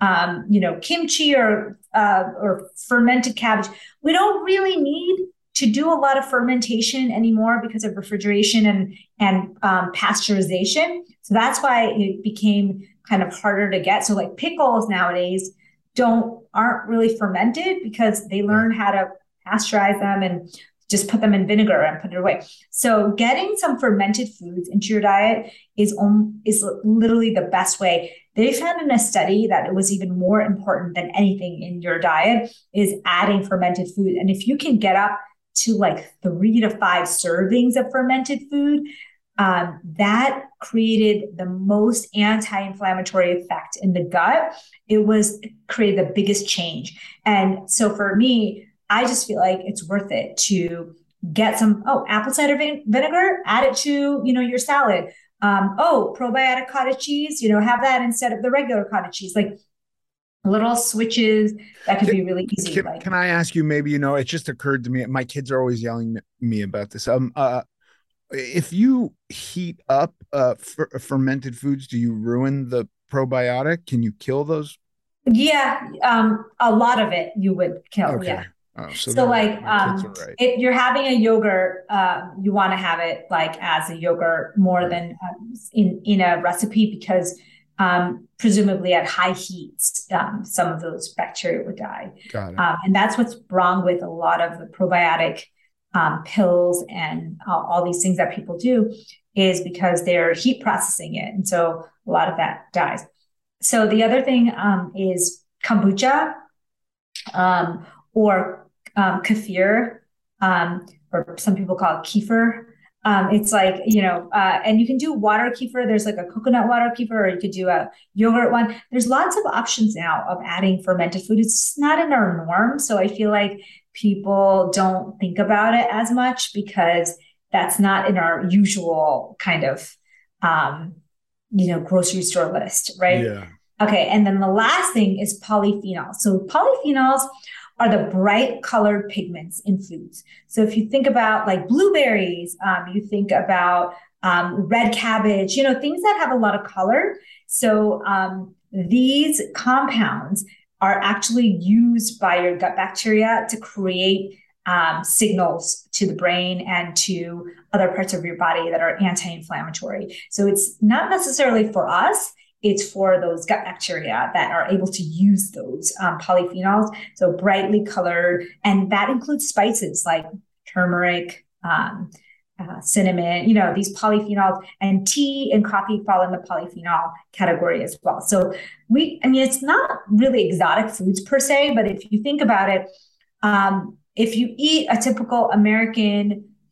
S6: kimchi or fermented cabbage. We don't really need to do a lot of fermentation anymore because of refrigeration and pasteurization. So that's why it became kind of harder to get. So like pickles nowadays aren't really fermented because they learn how to pasteurize them and just put them in vinegar and put it away. So getting some fermented foods into your diet is literally the best way. They found in a study that it was even more important than anything in your diet is adding fermented food. And if you can get up to like 3 to 5 servings of fermented food, that created the most anti-inflammatory effect in the gut. It created the biggest change. And so for me, I just feel like it's worth it to get some, apple cider vinegar, add it to, your salad. Probiotic cottage cheese, have that instead of the regular cottage cheese, like little switches that could be really easy.
S5: Can I ask you, maybe, it just occurred to me, my kids are always yelling at me about this. If you heat up fermented foods, do you ruin the probiotic? Can you kill those?
S6: Yeah. A lot of it you would kill. Okay. Yeah.
S5: Oh, so
S6: if you're having a yogurt, you want to have it like as a yogurt more than in a recipe because presumably at high heats, some of those bacteria would die.
S5: Got it.
S6: And that's what's wrong with a lot of the probiotic pills and all these things that people do is because they're heat processing it. And so a lot of that dies. So the other thing is kombucha or kefir, or some people call it kefir. It's like, and you can do water kefir. There's like a coconut water kefir, or you could do a yogurt one. There's lots of options now of adding fermented food. It's just not in our norm. So I feel like people don't think about it as much because that's not in our usual kind of, grocery store list, right?
S5: Yeah.
S6: Okay. And then the last thing is polyphenols. So polyphenols are the bright colored pigments in foods. So if you think about like blueberries, you think about red cabbage, things that have a lot of color. So these compounds are actually used by your gut bacteria to create signals to the brain and to other parts of your body that are anti-inflammatory. So it's not necessarily for us. It's for those gut bacteria that are able to use those polyphenols. So brightly colored, and that includes spices like turmeric, cinnamon, these polyphenols, and tea and coffee fall in the polyphenol category as well. So it's not really exotic foods per se, but if you think about it, if you eat a typical American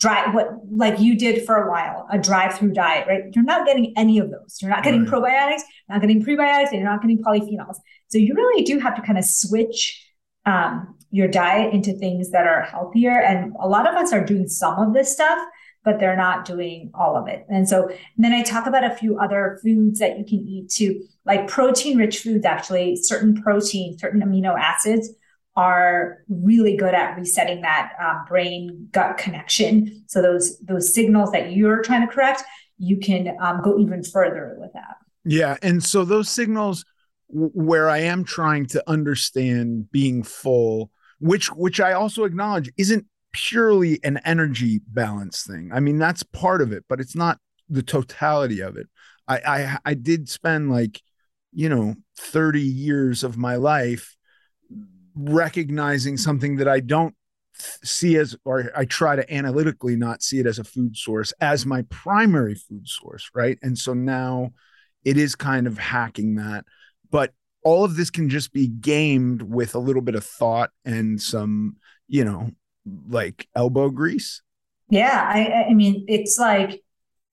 S6: what like you did for a while, a drive-through diet, right? You're not getting any of those. You're not getting probiotics, not getting prebiotics, and you're not getting polyphenols. So you really do have to kind of switch your diet into things that are healthier. And a lot of us are doing some of this stuff, but they're not doing all of it. And then I talk about a few other foods that you can eat too, like protein-rich foods. Actually, certain protein, certain amino acids are really good at resetting that brain gut connection. So those signals that you're trying to correct, you can go even further with that.
S5: Yeah. And so those signals where I am trying to understand being full, which I also acknowledge isn't purely an energy balance thing. I mean, that's part of it, but it's not the totality of it. I did spend 30 years of my life recognizing something that I don't see as, or I try to analytically not see it as a food source, as my primary food source. Right. And so now it is kind of hacking that, but all of this can just be gamed with a little bit of thought and some, like elbow grease.
S6: Yeah. I mean, it's like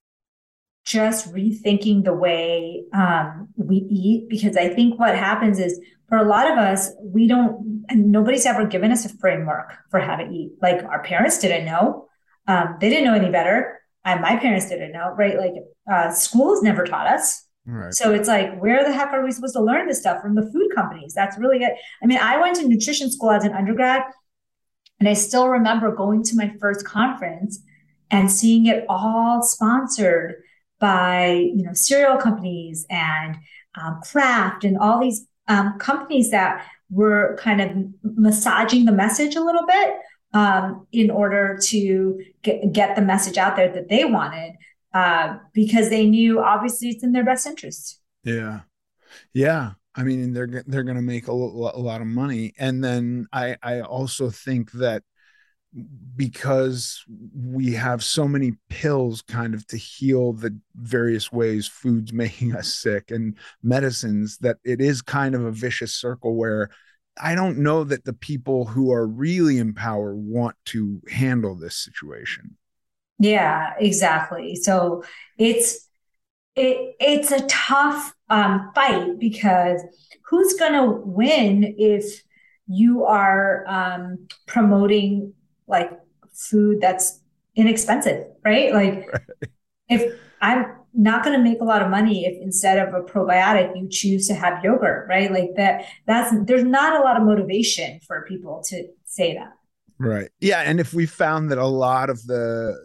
S6: just rethinking the way we eat, because I think what happens is for a lot of us, nobody's ever given us a framework for how to eat. Like our parents didn't know. They didn't know any better. My parents didn't know, right? Like schools never taught us. Right. So it's like, where the heck are we supposed to learn this stuff from? The food companies? That's really it. I mean, I went to nutrition school as an undergrad, and I still remember going to my first conference and seeing it all sponsored by, cereal companies and Kraft and all these companies that were kind of massaging the message a little bit in order to get the message out there that they wanted, because they knew obviously it's in their best interest.
S5: Yeah. Yeah. I mean, they're going to make a lot of money. And then I also think that because we have so many pills kind of to heal the various ways food's making us sick and medicines, that it is kind of a vicious circle where I don't know that the people who are really in power want to handle this situation.
S6: Yeah, exactly. So it's a tough fight, because who's going to win if you are promoting like food that's inexpensive, right? Like if I'm not going to make a lot of money if instead of a probiotic, you choose to have yogurt, right? Like there's not a lot of motivation for people to say that.
S5: Right. Yeah. And if we found that a lot of the,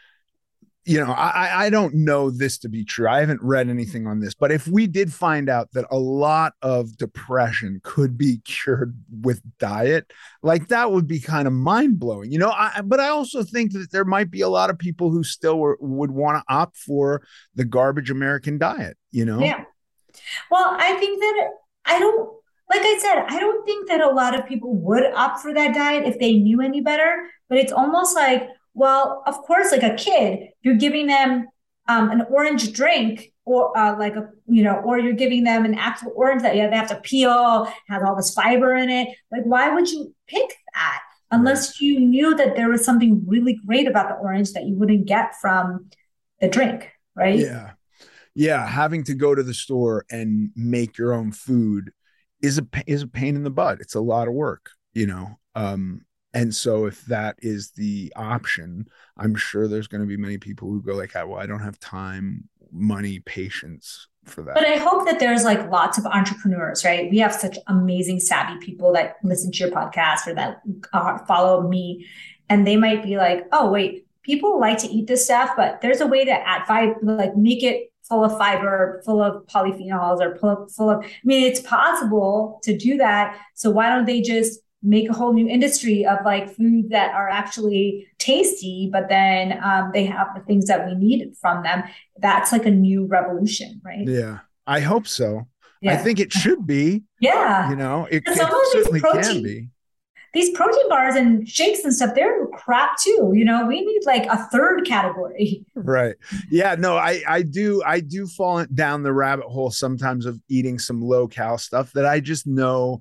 S5: I don't know this to be true. I haven't read anything on this, but if we did find out that a lot of depression could be cured with diet, like that would be kind of mind blowing, but I also think that there might be a lot of people who still would want to opt for the garbage American diet,
S6: Yeah. Well, I think that like I said, I don't think that a lot of people would opt for that diet if they knew any better, but it's almost like, well, of course, like a kid, you're giving them an orange drink, or or you're giving them an actual orange that they have to peel, has all this fiber in it. Like, why would you pick that unless you knew that there was something really great about the orange that you wouldn't get from the drink, right?
S5: Yeah. Yeah. Having to go to the store and make your own food is a pain in the butt. It's a lot of work, and so if that is the option, I'm sure there's going to be many people who go like, well, I don't have time, money, patience for that.
S6: But I hope that there's like lots of entrepreneurs, right? We have such amazing, savvy people that listen to your podcast or that follow me, and they might be like, oh, wait, people like to eat this stuff, but there's a way to add fiber, like make it full of fiber, full of polyphenols, or full of, it's possible to do that. So why don't they just make a whole new industry of like food that are actually tasty, but then they have the things that we need from them. That's like a new revolution, right?
S5: Yeah, I hope so. Yeah. I think it should be.
S6: Yeah.
S5: It certainly can be.
S6: These protein bars and shakes and stuff, they're crap too. We need like a third category.
S5: Right. Yeah, no, I do fall down the rabbit hole sometimes of eating some low cal stuff that I just know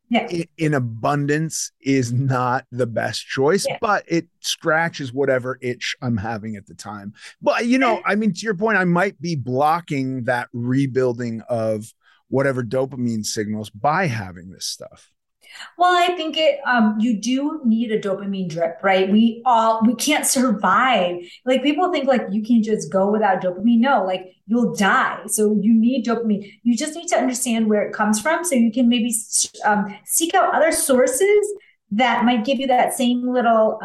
S6: Yeah.
S5: in abundance is not the best choice, but it scratches whatever itch I'm having at the time. But, I mean, to your point, I might be blocking that rebuilding of whatever dopamine signals by having this stuff.
S6: Well, I think you do need a dopamine drip, right? We can't survive. Like people think like you can just go without dopamine. No, like you'll die. So you need dopamine. You just need to understand where it comes from. So you can maybe seek out other sources that might give you that same little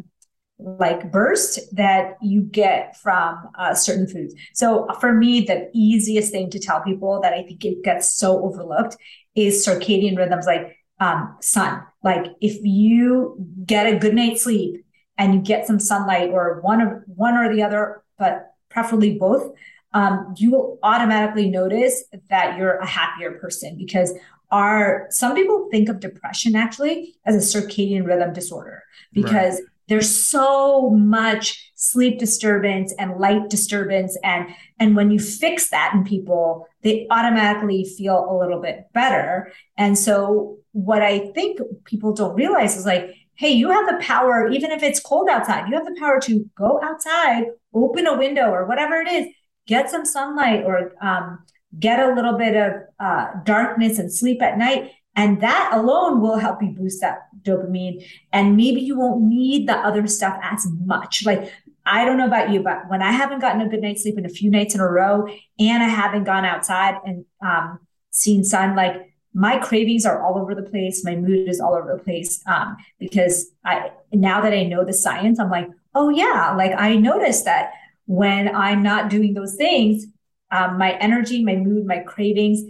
S6: like burst that you get from certain foods. So for me, the easiest thing to tell people that I think it gets so overlooked is circadian rhythms, like sun. Like if you get a good night's sleep and you get some sunlight or one or the other, but preferably both, you will automatically notice that you're a happier person, because some people think of depression actually as a circadian rhythm disorder, because there's so much sleep disturbance and light disturbance. And when you fix that in people, they automatically feel a little bit better. And so what I think people don't realize is like, hey, you have the power, even if it's cold outside, you have the power to go outside, open a window or whatever it is, get some sunlight or get a little bit of darkness and sleep at night. And that alone will help you boost that dopamine. And maybe you won't need the other stuff as much. Like, I don't know about you, but when I haven't gotten a good night's sleep in a few nights in a row, and I haven't gone outside and seen sun, like my cravings are all over the place. My mood is all over the place because now that I know the science, I'm like, oh yeah, like I noticed that when I'm not doing those things, my energy, my mood, my cravings,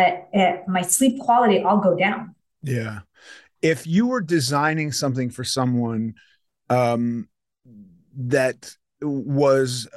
S6: my sleep quality all go down.
S5: Yeah. If you were designing something for someone that was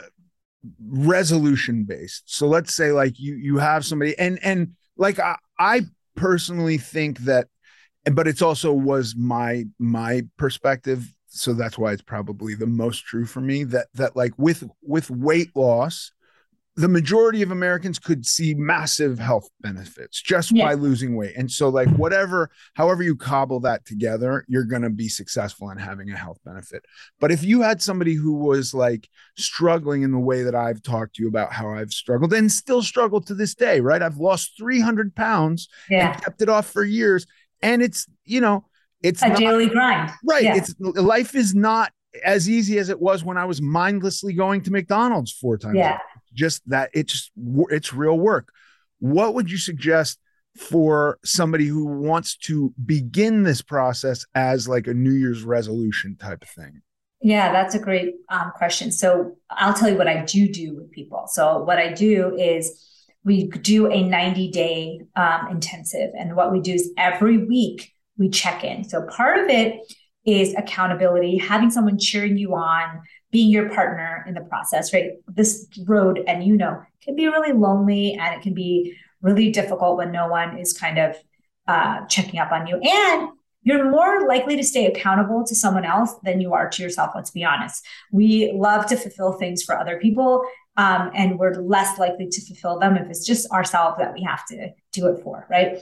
S5: resolution based, so let's say like you have somebody and like I personally think that, but it's also was my perspective, so that's why it's probably the most true for me, that like with weight loss, the majority of Americans could see massive health benefits just by losing weight. And so like however you cobble that together, you're going to be successful in having a health benefit. But if you had somebody who was like struggling in the way that I've talked to you about how I've struggled and still struggle to this day, right? I've lost 300 pounds and kept it off for years. And it's a
S6: daily grind.
S5: Right. Yeah. Life is not as easy as it was when I was mindlessly going to McDonald's 4 times a week. Just that it's real work. What would you suggest for somebody who wants to begin this process as like a New Year's resolution type of thing?
S6: Yeah, that's a great question. So I'll tell you what I do with people. So what I do is we do a 90-day intensive. And what we do is every week we check in. So part of it is accountability, having someone cheering you on, being your partner in the process, right? This road, and can be really lonely, and it can be really difficult when no one is kind of checking up on you. And you're more likely to stay accountable to someone else than you are to yourself. Let's be honest. We love to fulfill things for other people, and we're less likely to fulfill them if it's just ourselves that we have to do it for, right?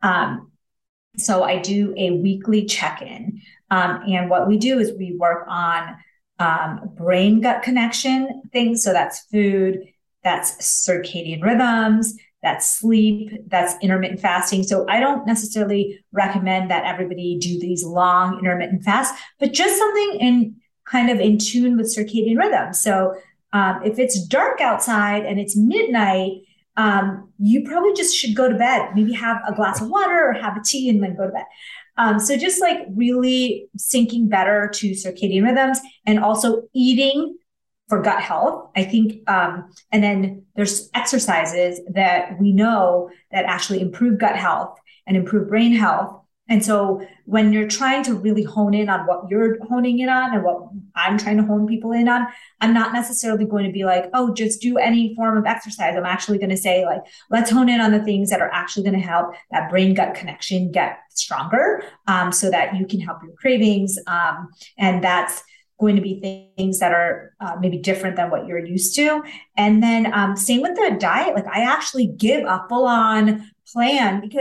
S6: So I do a weekly check-in. And what we do is we work on brain-gut connection things. So that's food, that's circadian rhythms, that's sleep, that's intermittent fasting. So I don't necessarily recommend that everybody do these long intermittent fasts, but just something in tune with circadian rhythm. So if it's dark outside and it's midnight, you probably just should go to bed, maybe have a glass of water or have a tea and then go to bed. So just like really syncing better to circadian rhythms, and also eating for gut health, I think. And then there's exercises that we know that actually improve gut health and improve brain health. And so when you're trying to really hone in on what you're honing in on and what I'm trying to hone people in on, I'm not necessarily going to be like, oh, just do any form of exercise. I'm actually going to say like, let's hone in on the things that are actually going to help that brain gut connection get stronger, so that you can help your cravings. And that's going to be things that are maybe different than what you're used to. And then same with the diet. Like I actually give a full on plan, because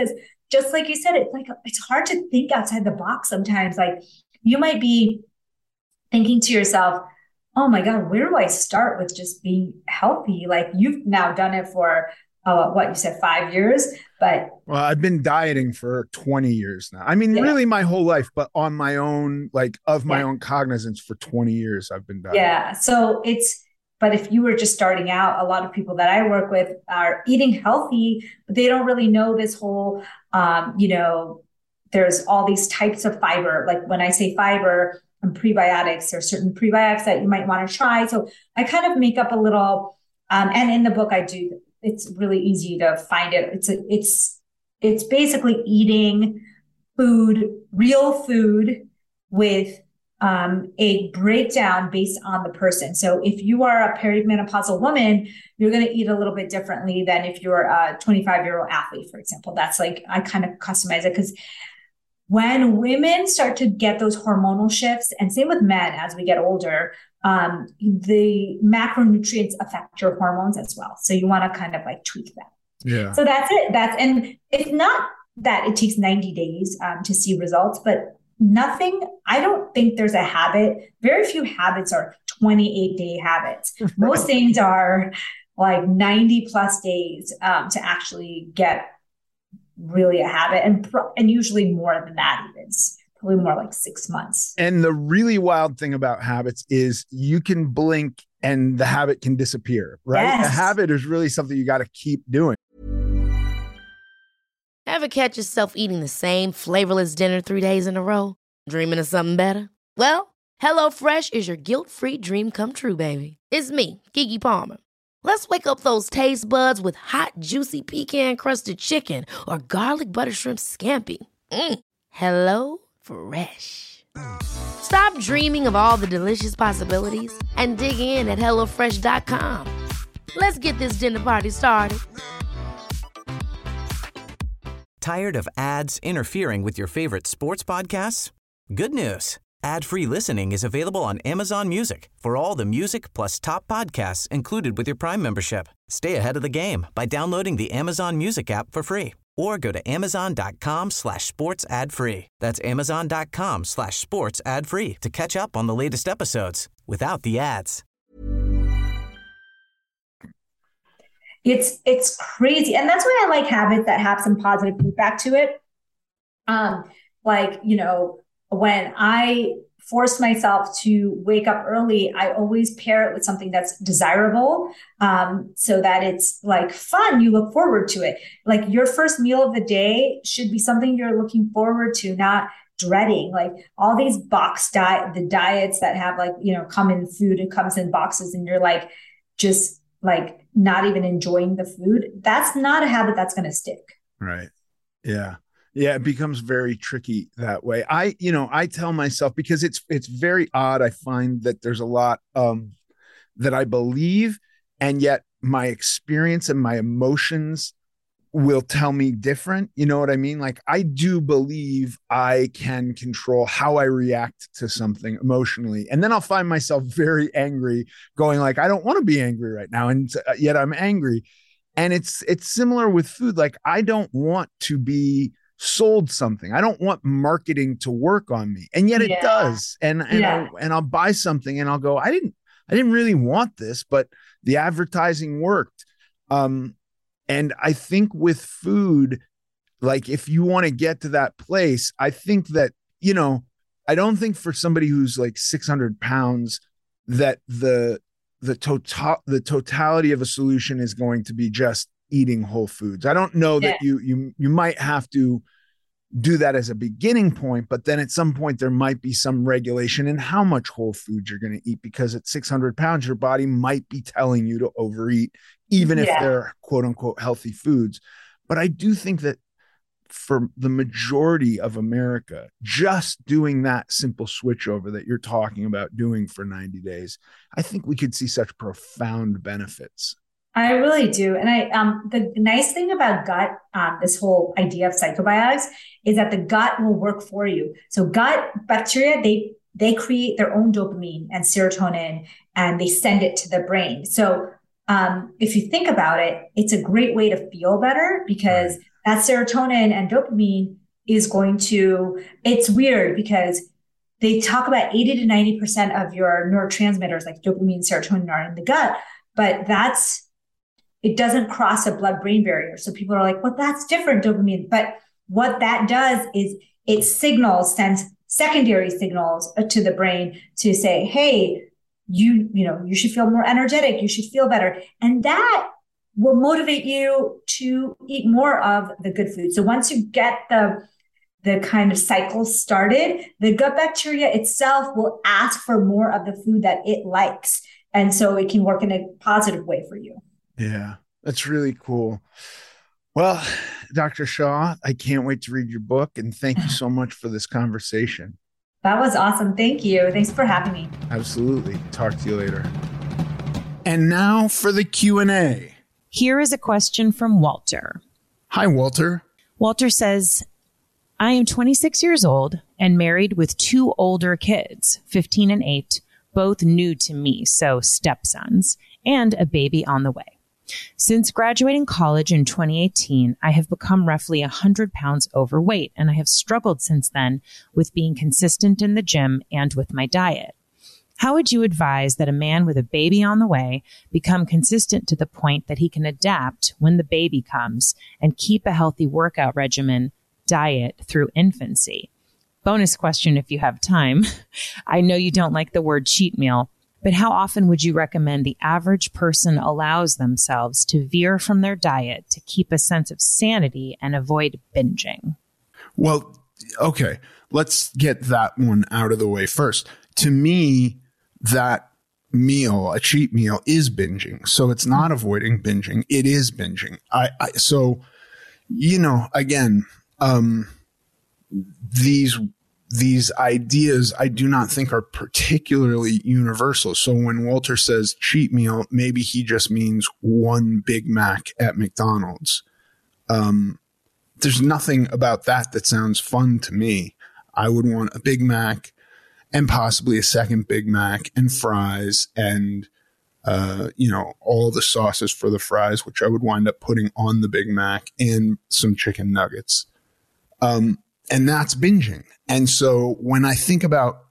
S6: just like you said, it's hard to think outside the box sometimes. Like you might be thinking to yourself, oh my God, where do I start with just being healthy? Like you've now done it for what you said, 5 years, but
S5: well, I've been dieting for 20 years now. I mean, really my whole life, but on my own, like of my own cognizance for 20 years, I've been dieting.
S6: Yeah. So but if you were just starting out, a lot of people that I work with are eating healthy, but they don't really know this whole, there's all these types of fiber. Like when I say fiber and prebiotics, there's certain prebiotics that you might want to try. So I kind of make up a little, and in the book I do, it's really easy to find it. It's basically eating food, real food with a breakdown based on the person. So if you are a perimenopausal woman, you're going to eat a little bit differently than if you're a 25-year-old athlete, for example. That's like, I kind of customize it because when women start to get those hormonal shifts, and same with men as we get older, the macronutrients affect your hormones as well. So you want to kind of like tweak that.
S5: Yeah.
S6: So that's it. And it's not that it takes 90 days to see results, but I don't think there's a habit. Very few habits are 28-day habits. Right. Most things are like 90 plus days to actually get really a habit, and usually more than that, even it's probably more like 6 months.
S5: And the really wild thing about habits is you can blink and the habit can disappear, right? Yes. A habit is really something you got to keep doing.
S1: Ever catch yourself eating the same flavorless dinner 3 days in a row? Dreaming of something better? Well, HelloFresh is your guilt-free dream come true, baby. It's me, Keke Palmer. Let's wake up those taste buds with hot, juicy pecan-crusted chicken or garlic butter shrimp scampi. Hello Fresh. Stop dreaming of all the delicious possibilities and dig in at HelloFresh.com. Let's get this dinner party started.
S3: Tired of ads interfering with your favorite sports podcasts? Good news. Ad-free listening is available on Amazon Music for all the music plus top podcasts included with your Prime membership. Stay ahead of the game by downloading the Amazon Music app for free or go to amazon.com/sports ad free. That's amazon.com/sports ad free to catch up on the latest episodes without the ads.
S6: It's crazy. And that's why I like habits that have some positive feedback to it. When I force myself to wake up early, I always pair it with something that's desirable, so that it's like fun. You look forward to it. Like your first meal of the day should be something you're looking forward to, not dreading. Like all these the diets that have come in food, it comes in boxes and you're like, just like not even enjoying the food. That's not a habit that's going to stick.
S5: Right. Yeah. Yeah, it becomes very tricky that way. I tell myself, because it's very odd. I find that there's a lot that I believe, and yet my experience and my emotions will tell me different. You know what I mean? Like I do believe I can control how I react to something emotionally. And then I'll find myself very angry, going like, I don't want to be angry right now. And yet I'm angry. And it's similar with food. Like I don't want to be sold something. I don't want marketing to work on me. And yet it does. And I'll buy something and I'll go, I didn't really want this, but the advertising worked. And I think with food, like if you want to get to that place, I think that, I don't think for somebody who's like 600 pounds that the totality of a solution is going to be just eating whole foods. I don't know that you might have to do that as a beginning point, but then at some point there might be some regulation in how much whole food you're going to eat, because at 600 pounds, your body might be telling you to overeat, even if they're quote unquote healthy foods. But I do think that for the majority of America, just doing that simple switch over that you're talking about doing for 90 days, I think we could see such profound benefits.
S6: I really do. And the nice thing about gut, this whole idea of psychobiotics, is that the gut will work for you. So gut bacteria, they create their own dopamine and serotonin, and they send it to the brain. So if you think about it, it's a great way to feel better, because that serotonin and dopamine is going to, it's weird because they talk about 80 to 90% of your neurotransmitters like dopamine and serotonin are in the gut, but it doesn't cross a blood-brain barrier. So people are like, well, that's different, dopamine. But what that does is it sends secondary signals to the brain to say, hey, you should feel more energetic. You should feel better. And that will motivate you to eat more of the good food. So once you get the kind of cycle started, the gut bacteria itself will ask for more of the food that it likes. And so it can work in a positive way for you.
S5: Yeah, that's really cool. Well, Dr. Shaw, I can't wait to read your book, and thank you so much for this conversation.
S6: That was awesome. Thank you. Thanks for having me.
S5: Absolutely. Talk to you later. And now for the Q&A.
S10: Here is a question from Walter.
S5: Hi, Walter.
S10: Walter says, I am 26 years old and married with 2 older kids, 15 and 8, both new to me, so stepsons, and a baby on the way. Since graduating college in 2018, I have become roughly 100 pounds overweight, and I have struggled since then with being consistent in the gym and with my diet. How would you advise that a man with a baby on the way become consistent to the point that he can adapt when the baby comes and keep a healthy workout regimen, diet through infancy? Bonus question if you have time. I know you don't like the word cheat meal, but how often would you recommend the average person allows themselves to veer from their diet to keep a sense of sanity and avoid binging?
S5: Well, okay, let's get that one out of the way first. To me, that meal, a cheat meal, is binging. So it's not avoiding binging. It is binging. So, again, these ideas I do not think are particularly universal. So when Walter says cheat meal, maybe he just means one Big Mac at McDonald's. There's nothing about that sounds fun to me. I would want a Big Mac and possibly a second Big Mac and fries and, all the sauces for the fries, which I would wind up putting on the Big Mac, and some chicken nuggets. And that's binging. And so when I think about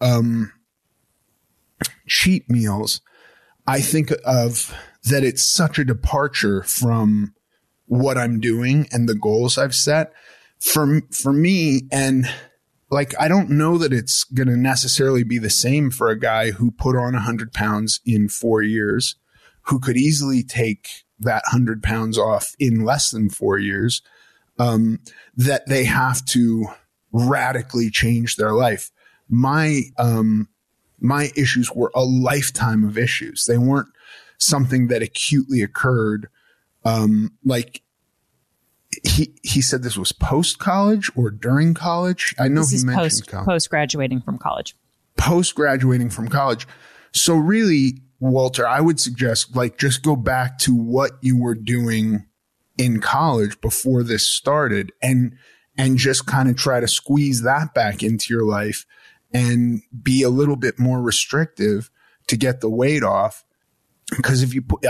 S5: cheat meals, I think of that it's such a departure from what I'm doing and the goals I've set for me. And like, I don't know that it's going to necessarily be the same for a guy who put on 100 pounds in 4 years, who could easily take that 100 pounds off in less than 4 years, that they have to radically change their life. My issues were a lifetime of issues. They weren't something that acutely occurred. Like he said this was post-college or during college. I know he mentioned
S10: post-graduating from college.
S5: Post-graduating from college. So really, Walter, I would suggest just go back to what you were doing in college before this started and just kind of try to squeeze that back into your life and be a little bit more restrictive to get the weight off. Because if you put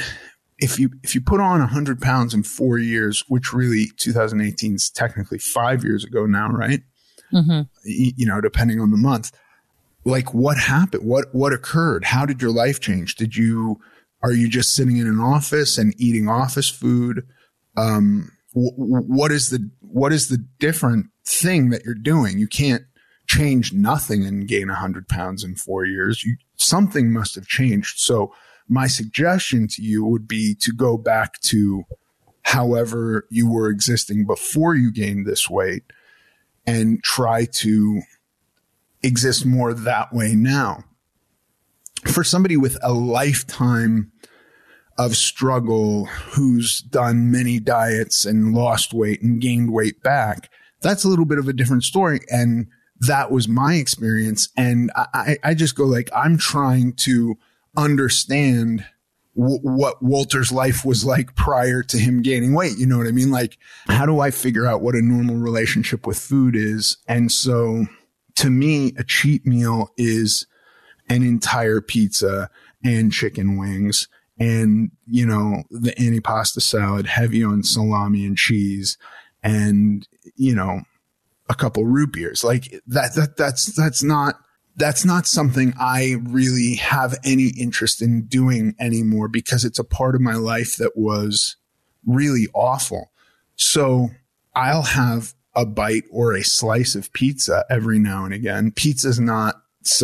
S5: on 100 pounds in 4 years, which really 2018 is technically 5 years ago now, right? Mm-hmm. Depending on the month, like what happened? What occurred? How did your life change? Are you just sitting in an office and eating office food? What is the different thing that you're doing? You can't change nothing and gain 100 pounds in 4 years. Something must have changed. So my suggestion to you would be to go back to however you were existing before you gained this weight and try to exist more that way now. For somebody with a lifetime of struggle, who's done many diets and lost weight and gained weight back, that's a little bit of a different story. And that was my experience. And I just go I'm trying to understand what Walter's life was like prior to him gaining weight. You know what I mean? Like, how do I figure out what a normal relationship with food is? And so to me, a cheat meal is an entire pizza and chicken wings and, the antipasta salad, heavy on salami and cheese, and, you know, a couple root beers. Like that's not something I really have any interest in doing anymore, because it's a part of my life that was really awful. So I'll have a bite or a slice of pizza every now and again. Pizza's not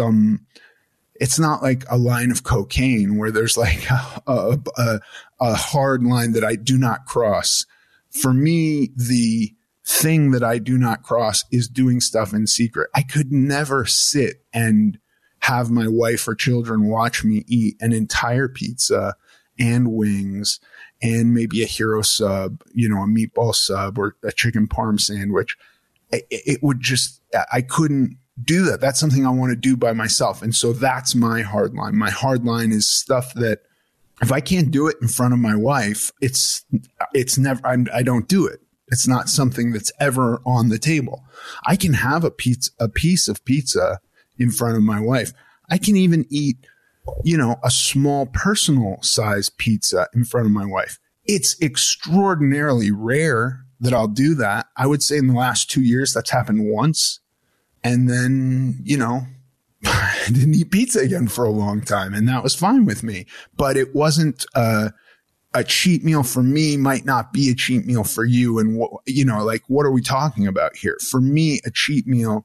S5: it's not like a line of cocaine where there's like a hard line that I do not cross. For me, the thing that I do not cross is doing stuff in secret. I could never sit and have my wife or children watch me eat an entire pizza and wings and maybe a hero sub, you know, a meatball sub or a chicken parm sandwich. It would just, I couldn't do that. That's something I want to do by myself. And so that's my hard line. My hard line is stuff that if I can't do it in front of my wife, it's never, I don't do it. It's not something that's ever on the table. I can have a piece of pizza in front of my wife. I can even eat, you know, a small personal size pizza in front of my wife. It's extraordinarily rare that I'll do that. I would say in the last 2 years, that's happened once. And then, you know, I didn't eat pizza again for a long time, and that was fine with me. But it wasn't, a cheat meal for me might not be a cheat meal for you. And what, you know, like, what are we talking about here? For me, a cheat meal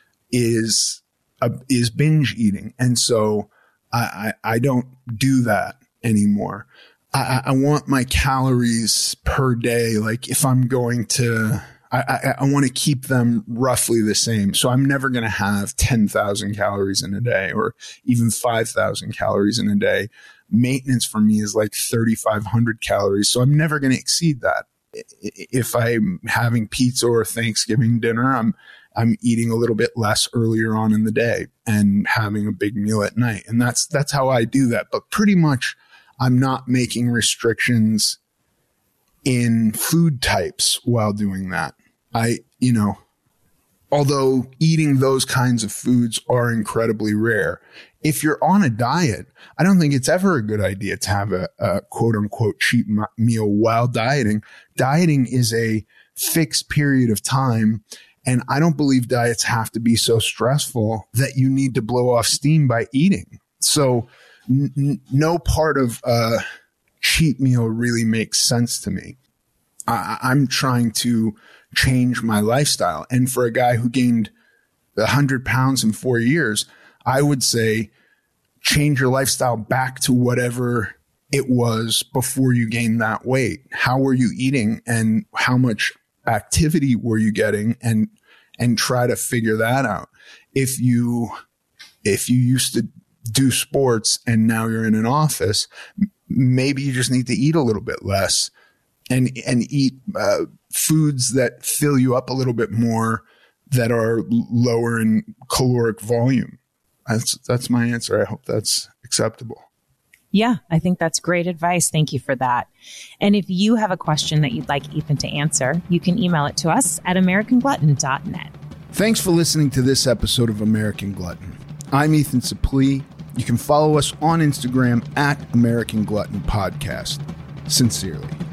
S5: is binge eating. And so I don't do that anymore. I want my calories per day. Like if I'm going to, I want to keep them roughly the same. So I'm never going to have 10,000 calories in a day or even 5,000 calories in a day. Maintenance for me is like 3,500 calories. So I'm never going to exceed that. If I'm having pizza or Thanksgiving dinner, I'm eating a little bit less earlier on in the day and having a big meal at night. And that's how I do that. But pretty much I'm not making restrictions in food types while doing that. Although eating those kinds of foods are incredibly rare. If you're on a diet, I don't think it's ever a good idea to have a quote unquote cheat meal while dieting. Dieting is a fixed period of time. And I don't believe diets have to be so stressful that you need to blow off steam by eating. So no part of a cheat meal really makes sense to me. I'm trying to change my lifestyle. And for a guy who gained 100 pounds in 4 years, I would say change your lifestyle back to whatever it was before you gained that weight. How were you eating and how much activity were you getting, and try to figure that out. If you used to do sports and now you're in an office, maybe you just need to eat a little bit less and eat foods that fill you up a little bit more, that are lower in caloric volume. That's my answer. I hope that's acceptable.
S10: Yeah, I think that's great advice. Thank you for that. And if you have a question that you'd like Ethan to answer, you can email it to us at americanglutton.net.
S5: Thanks for listening to this episode of American Glutton. I'm Ethan Suplee. You can follow us on Instagram at American Glutton Podcast. Sincerely.